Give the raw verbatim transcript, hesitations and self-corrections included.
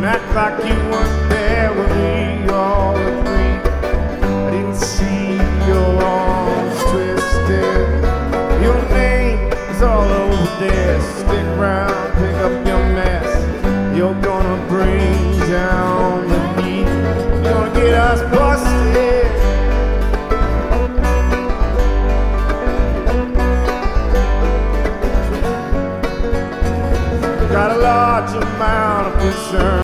act like you weren't there when we all agreed. I didn't see your arms twisted. Your name is all over there. Stick around, pick up your mess. You're gonna bring down the heat. You're gonna get us busted. Got a large amount of concern.